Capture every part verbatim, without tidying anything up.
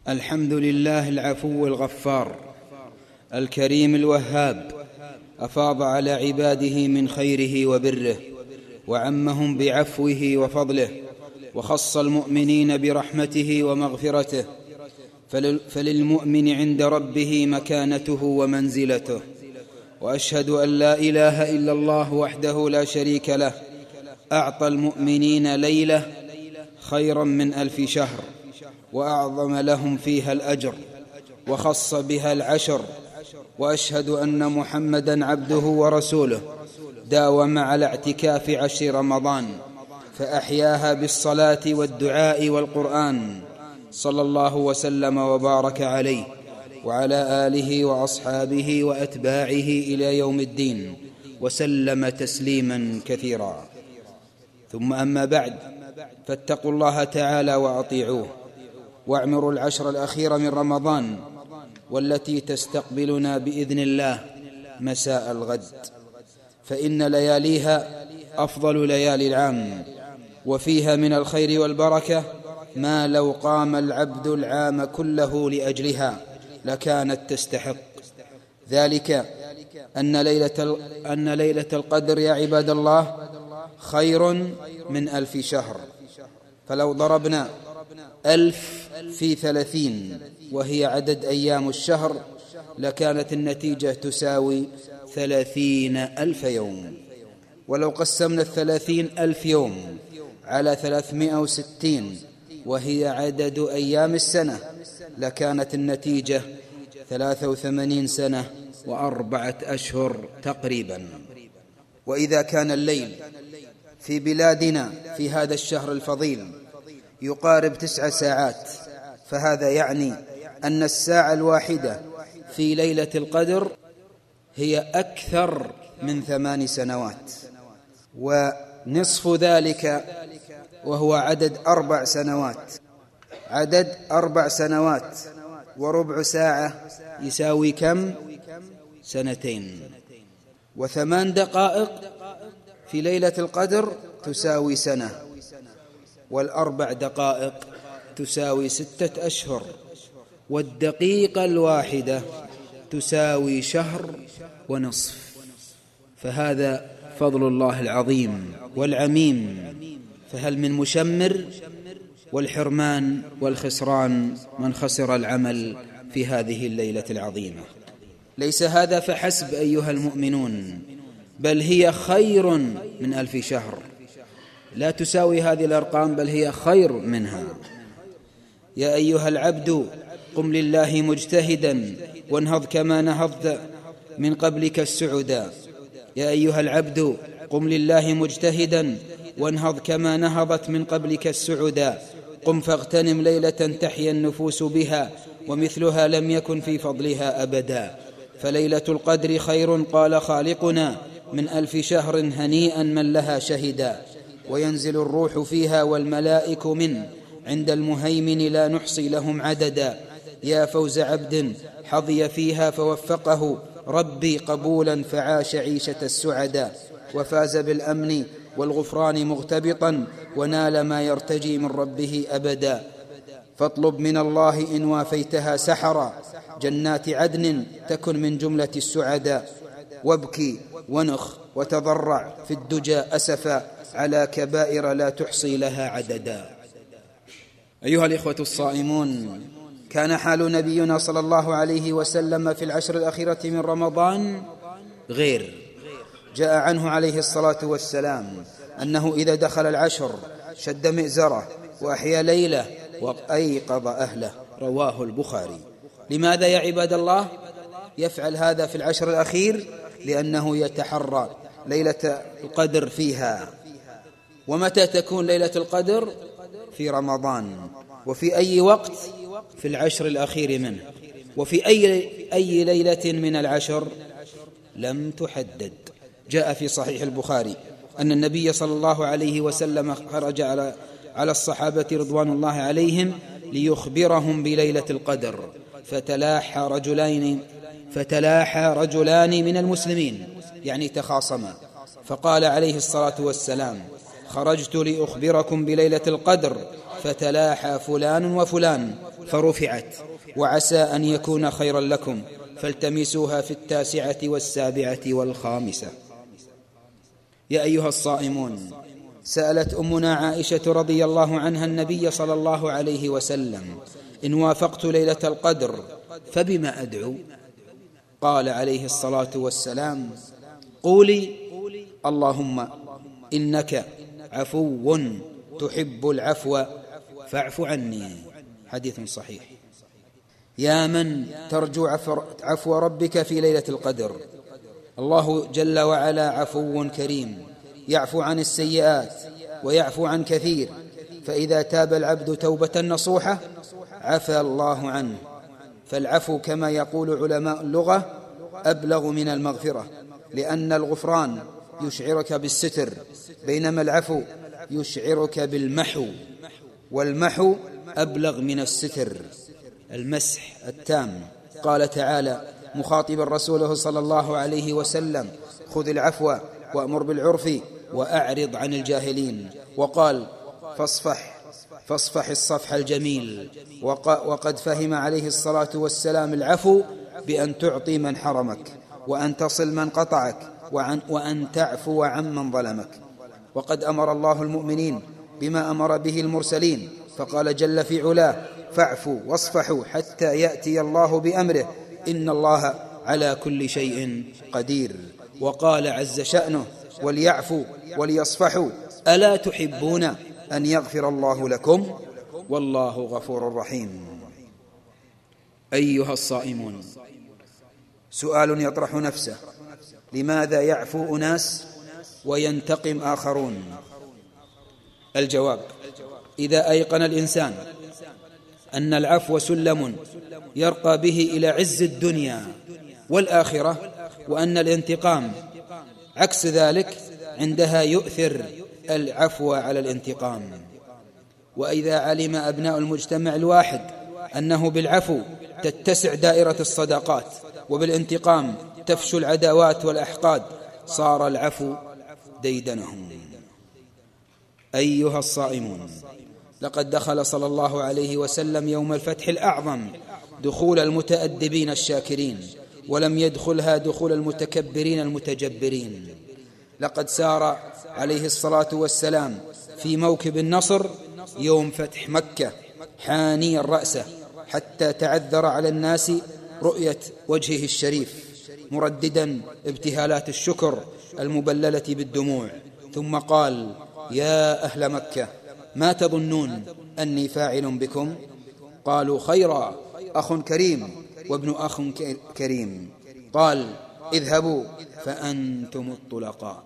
الحمد لله العفو الغفار الكريم الوهاب، أفاض على عباده من خيره وبره، وعمهم بعفوه وفضله، وخص المؤمنين برحمته ومغفرته، فللمؤمن عند ربه مكانته ومنزلته. وأشهد أن لا إله إلا الله وحده لا شريك له، أعطى المؤمنين ليلة خيرا من ألف شهر، وأعظم لهم فيها الأجر، وخص بها العشر. وأشهد أن محمدًا عبده ورسوله، داوم على اعتكاف عشر رمضان فأحياها بالصلاة والدعاء والقرآن، صلى الله وسلم وبارك عليه وعلى آله وأصحابه وأتباعه إلى يوم الدين، وسلم تسليمًا كثيرا. ثم أما بعد، فاتقوا الله تعالى وأطيعوه، واعمروا العشر الأخير من رمضان، والتي تستقبلنا بإذن الله مساء الغد، فإن لياليها أفضل ليالي العام، وفيها من الخير والبركة ما لو قام العبد العام كله لأجلها لكانت تستحق ذلك. أن ليلة, أن ليلة القدر يا عباد الله خير من ألف شهر، فلو ضربنا ألف في ثلاثين وهي عدد أيام الشهر لكانت النتيجة تساوي ثلاثين ألف يوم. ولو قسمنا الثلاثين ألف يوم على ثلاثمائة وستين وهي عدد أيام السنة لكانت النتيجة ثلاثة وثمانين سنة وأربعة أشهر تقريبا. وإذا كان الليل في بلادنا في هذا الشهر الفضيل يقارب تسع ساعات، فهذا يعني أن الساعة الواحدة في ليلة القدر هي أكثر من ثمان سنوات، ونصف ذلك وهو عدد أربع سنوات عدد أربع سنوات وربع ساعة يساوي كم؟ سنتين. وثمان دقائق في ليلة القدر تساوي سنة، والأربع دقائق تساوي ستة أشهر، والدقيقة الواحدة تساوي شهر ونصف. فهذا فضل الله العظيم والعميم، فهل من مشمر؟ والحرمان والخسران من خسر العمل في هذه الليلة العظيمة. ليس هذا فحسب أيها المؤمنون، بل هي خير من ألف شهر، لا تساوي هذه الأرقام بل هي خير منها. يا أيها العبد قم لله مجتهدا وانهض كما نهضت من قبلك السعدا. يا أيها العبد قم لله مجتهدا وانهض كما نهضت من قبلك السعدا. قم فاغتنم ليلة تحيا النفوس بها، ومثلها لم يكن في فضلها أبدا. فليلة القدر خير قال خالقنا من ألف شهر، هنيئا من لها شهدا. وينزل الروح فيها والملائك من عند المهيمن لا نحصي لهم عددا. يا فوز عبد حظي فيها فوفقه ربي قبولا، فعاش عيشة السعدا، وفاز بالأمن والغفران مغتبطا، ونال ما يرتجي من ربه أبدا. فاطلب من الله إن وافيتها سحرا، جنات عدن تكن من جملة السعدا. وابكي ونخ وتضرع في الدجى أسفا، على كبائر لا تحصي لها عددا. أيها الإخوة الصائمون، كان حال نبينا صلى الله عليه وسلم في العشر الأخيرة من رمضان غير. جاء عنه عليه الصلاة والسلام أنه إذا دخل العشر شد مئزره وأحيا ليلة وأيقظ أهله، رواه البخاري. لماذا يا عباد الله يفعل هذا في العشر الأخير؟ لأنه يتحرى ليلة القدر فيها. ومتى تكون ليلة القدر؟ في رمضان. وفي أي وقت؟ في العشر الأخير منه. وفي أي, أي ليلة من العشر؟ لم تحدد. جاء في صحيح البخاري أن النبي صلى الله عليه وسلم خرج على على الصحابة رضوان الله عليهم ليخبرهم بليلة القدر، فتلاحى رجلين فتلاحى رجلان من المسلمين، يعني تخاصما، فقال عليه الصلاة والسلام: خرجت لأخبركم بليلة القدر، فتلاحى فلان وفلان، فرفعت، وعسى أن يكون خيرا لكم فالتمسوها في التاسعة والسابعة والخامسة. يا أيها الصائمون، سألت أمنا عائشة رضي الله عنها النبي صلى الله عليه وسلم: إن وافقت ليلة القدر فبما أدعو؟ قال عليه الصلاة والسلام: قولي اللهم إنك عفو تحب العفو فاعف عني. حديث صحيح. يا من ترجو عفو ربك في ليلة القدر، الله جل وعلا عفو كريم، يعفو عن السيئات ويعفو عن كثير، فإذا تاب العبد توبة نصوحة عفى الله عنه. فالعفو كما يقول علماء اللغة أبلغ من المغفرة، لأن الغفران يشعرك بالستر، بينما العفو يشعرك بالمحو، والمحو أبلغ من الستر، المسح التام. قال تعالى مخاطبا رسوله صلى الله عليه وسلم: خذ العفو وأمر بالعرف وأعرض عن الجاهلين. وقال: فاصفح فاصفح الصفح الجميل. وقد فهم عليه الصلاة والسلام العفو بأن تعطي من حرمك، وأن تصل من قطعك، وأن, وأن تعفو عمن ظلمك. وقد أمر الله المؤمنين بما أمر به المرسلين، فقال جل في علاه: فاعفوا واصفحوا حتى يأتي الله بأمره إن الله على كل شيء قدير. وقال عز شأنه: وليعفوا وليصفحوا ألا تحبون أن يغفر الله لكم والله غفور رحيم. أيها الصائمون، سؤال يطرح نفسه: لماذا يعفو أناس وينتقم آخرون؟ الجواب: إذا أيقن الإنسان أن العفو سلم يرقى به إلى عز الدنيا والآخرة، وأن الانتقام عكس ذلك، عندها يؤثر العفو على الانتقام. وإذا علم أبناء المجتمع الواحد أنه بالعفو تتسع دائرة الصداقات، وبالانتقام تفشو العداوات والأحقاد، صار العفو ديدنهم. أيها الصائمون، لقد دخل صلى الله عليه وسلم يوم الفتح الأعظم دخول المتأدبين الشاكرين، ولم يدخلها دخول المتكبرين المتجبرين. لقد سار عليه الصلاة والسلام في موكب النصر يوم فتح مكة حانيا رأسه، حتى تعذر على الناس رؤية وجهه الشريف، مرددا ابتهالات الشكر المبللة بالدموع. ثم قال: يا أهل مكة، ما تظنون أني فاعل بكم؟ قالوا: خيرا، أخ كريم وابن أخ كريم. قال: اذهبوا فأنتم الطلقاء.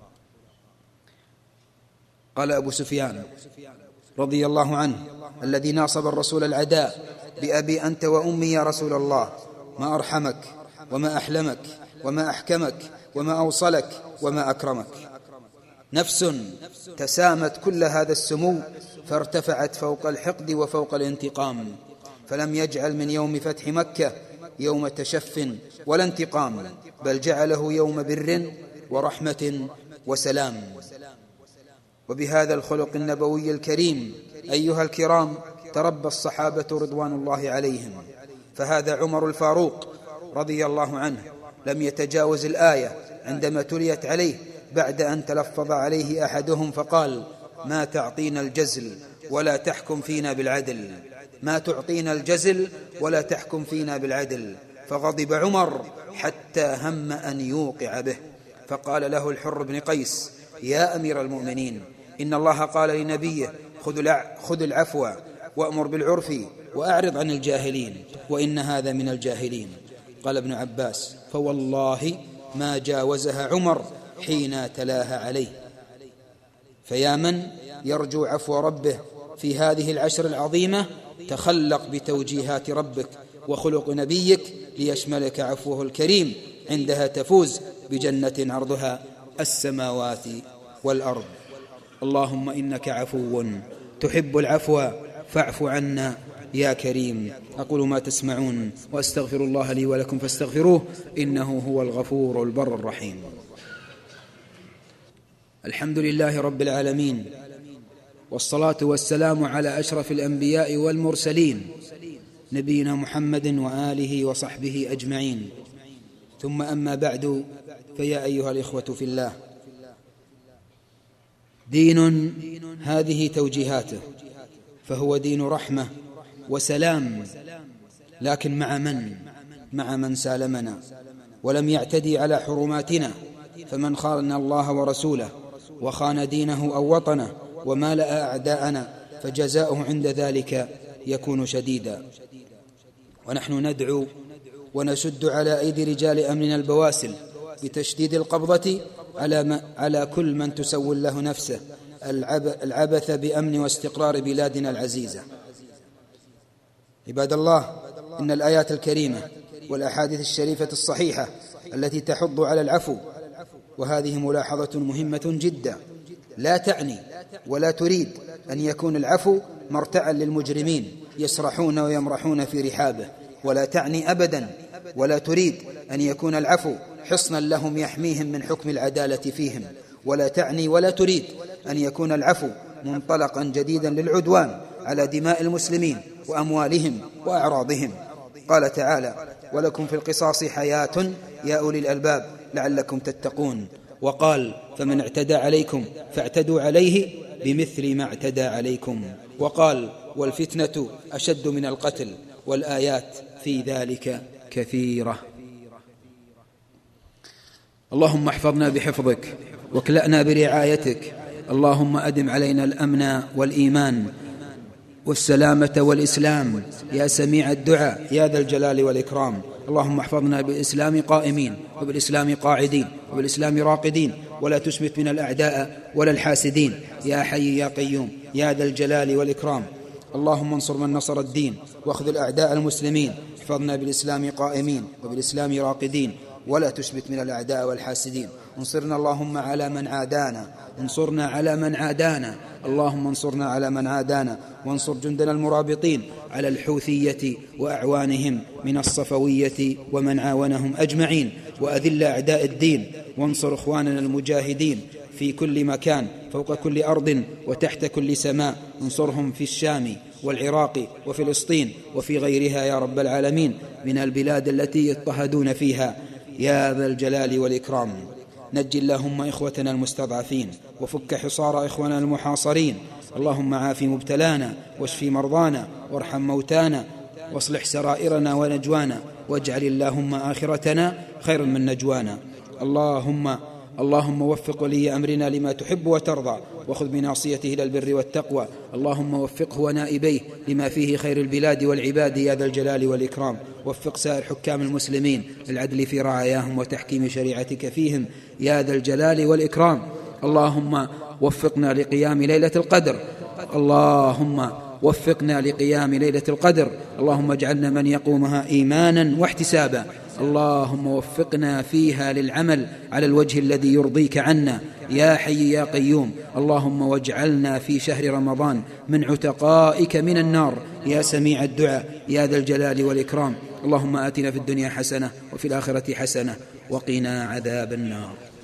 قال أبو سفيان رضي الله عنه الذي ناصب الرسول العداء: بأبي أنت وأمي يا رسول الله، ما أرحمك وما أحلمك وما أحكمك وما أوصلك وما أكرمك. نفس تسامت كل هذا السمو فارتفعت فوق الحقد وفوق الانتقام، فلم يجعل من يوم فتح مكة يوم تشف ولا انتقام، بل جعله يوم بر ورحمة وسلام. وبهذا الخلق النبوي الكريم أيها الكرام تربى الصحابة رضوان الله عليهم. فهذا عمر الفاروق رضي الله عنه لم يتجاوز الآية عندما تليت عليه بعد أن تلفظ عليه أحدهم فقال: ما تعطينا الجزل ولا تحكم فينا بالعدل، ما تعطينا الجزل ولا تحكم فينا بالعدل. فغضب عمر حتى هم أن يوقع به، فقال له الحر بن قيس: يا أمير المؤمنين، إن الله قال لنبيه: خذ العفو وأمر بالعرف وأعرض عن الجاهلين، وإن هذا من الجاهلين. قال ابن عباس: فوالله ما جاوزها عمر حين تلاها عليه. فيا من يرجو عفو ربه في هذه العشر العظيمة، تخلق بتوجيهات ربك وخلق نبيك ليشملك عفوه الكريم، عندها تفوز بجنة عرضها السماوات والأرض. اللهم إنك عفو تحب العفو فاعف عنا يا كريم. أقول ما تسمعون وأستغفر الله لي ولكم فاستغفروه إنه هو الغفور البر الرحيم. الحمد لله رب العالمين، والصلاة والسلام على أشرف الأنبياء والمرسلين نبينا محمد وآله وصحبه أجمعين، ثم أما بعد، فيا أيها الإخوة في الله، دين هذه توجيهاته، فهو دين رحمة وسلام، لكن مع من؟ مع من سالمنا ولم يعتدي على حرماتنا، فمن خان الله ورسوله وخان دينه أو وطنه ومالأ أعداءنا فجزاؤه عند ذلك يكون شديدا. ونحن ندعو ونشد على أيدي رجال أمننا البواسل بتشديد القبضة على, ما على كل من تسول له نفسه العبث بأمن واستقرار بلادنا العزيزة. عباد الله، إن الآيات الكريمة والأحاديث الشريفة الصحيحة التي تحض على العفو، وهذه ملاحظة مهمة جدا، لا تعني ولا تريد أن يكون العفو مرتعا للمجرمين يسرحون ويمرحون في رحابه، ولا تعني أبدا ولا تريد أن يكون العفو حصنا لهم يحميهم من حكم العدالة فيهم، ولا تعني ولا تريد أن يكون العفو منطلقا جديدا للعدوان على دماء المسلمين وأموالهم وأعراضهم. قال تعالى: ولكم في القصاص حياة يا أولي الألباب لعلكم تتقون. وقال: فمن اعتدى عليكم فاعتدوا عليه بمثل ما اعتدى عليكم. وقال: والفتنة أشد من القتل، والآيات في ذلك كثيرة. اللهم احفظنا بحفظك واكلأنا برعايتك، اللهم أدم علينا الأمن والإيمان والسلامة والإسلام يا سميع الدعاء يا ذا الجلال والإكرام. اللهم احفظنا بالإسلام قائمين، وبالإسلام قاعدين، وبالإسلام راقدين، ولا تسمت من الأعداء ولا الحاسدين يا حي يا قيوم يا ذا الجلال والإكرام. اللهم انصر من نصر الدين واخذل أعداء المسلمين. احفظنا بالإسلام قائمين، وبالإسلام راقدين، ولا تثبت من الأعداء والحاسدين. انصرنا اللهم على من عادانا، انصرنا على من عادانا، اللهم انصرنا على من عادانا، وانصر جندنا المرابطين على الحوثية وأعوانهم من الصفوية ومن عاونهم أجمعين، وأذل أعداء الدين، وانصر إخواننا المجاهدين في كل مكان فوق كل أرض وتحت كل سماء. انصرهم في الشام والعراق وفلسطين وفي غيرها يا رب العالمين من البلاد التي يضطهدون فيها يا ذا الجلال والإكرام. نج اللهم إخوتنا المستضعفين، وفك حصار إخواننا المحاصرين. اللهم عاف مبتلانا، واشف مرضانا، وارحم موتانا، واصلح سرائرنا ونجوانا، واجعل اللهم آخرتنا خيرا من نجوانا. اللهم اللهم وفق ولي أمرنا لما تحب وترضى، وخذ بناصيته إلى البر والتقوى. اللهم وفقه ونائبيه لما فيه خير البلاد والعباد يا ذا الجلال والإكرام. وفق سائر حكام المسلمين للعدل في رعاياهم وتحكيم شريعتك فيهم يا ذا الجلال والإكرام. اللهم وفقنا لقيام ليلة القدر، اللهم وفقنا لقيام ليلة القدر، اللهم اجعلنا من يقومها إيمانا واحتسابا. اللهم وفقنا فيها للعمل على الوجه الذي يرضيك عنا يا حي يا قيوم. اللهم واجعلنا في شهر رمضان من عتقائك من النار يا سميع الدعاء يا ذا الجلال والإكرام. اللهم آتنا في الدنيا حسنة وفي الآخرة حسنة وقنا عذاب النار.